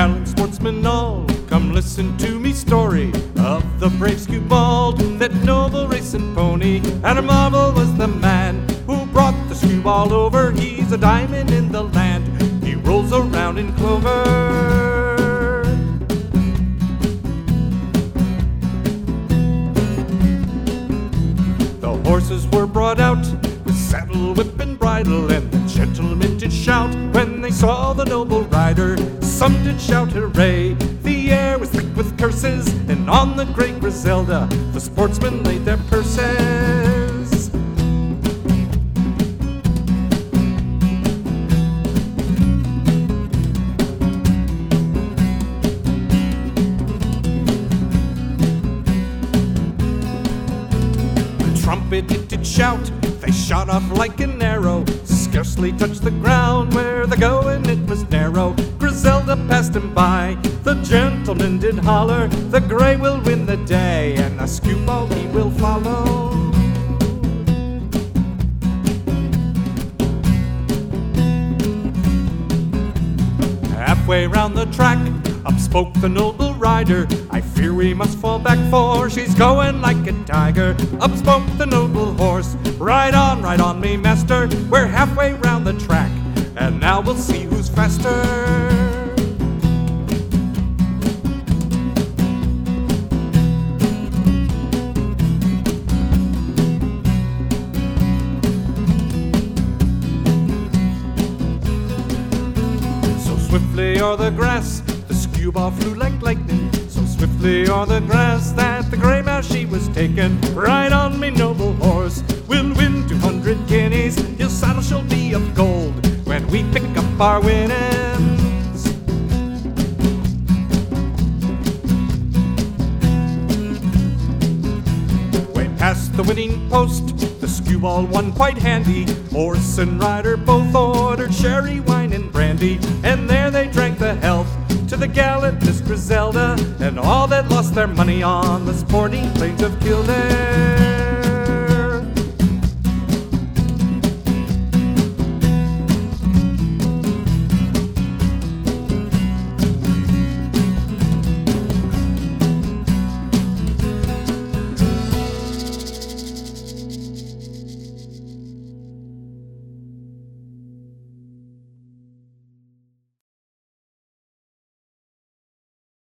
Gallant sportsmen all, come listen to me story of the brave Skewbald, that noble racing pony. And a marvel was the man who brought the Skewbald over. He's a diamond in the land, he rolls around in clover. The horses were brought out with saddle, whip, and bridle, and the gentlemen did shout when they saw the noble rider. Some did shout hooray, the air was thick with curses, and on the great Griselda the sportsmen laid their purses. The trumpet it did shout, they shot off like an arrow, scarcely touched the ground where the going it was narrow. Griselda passed him by, the gentleman did holler, the gray will win the day, and the Skewbald he will follow. Halfway round the track, up spoke the noble rider, I fear we must fall back, for she's going like a tiger. Up spoke the noble horse, ride on me master, we're halfway round the track, and now we'll see who's faster. So swiftly o'er the grass the Skewbald flew like lightning, so swiftly o'er the grass that the grey mare she was taken. Ride on me noble horse, we'll win 200 guineas, your saddle shall be of gold when we pick up our winnings. Way past the winning post, the Skewbald won quite handy. Horse and rider both ordered sherry, wine, and brandy, and there they drank the health to the gallant Miss Griselda, and all that lost their money on the sporting plains of Kildare.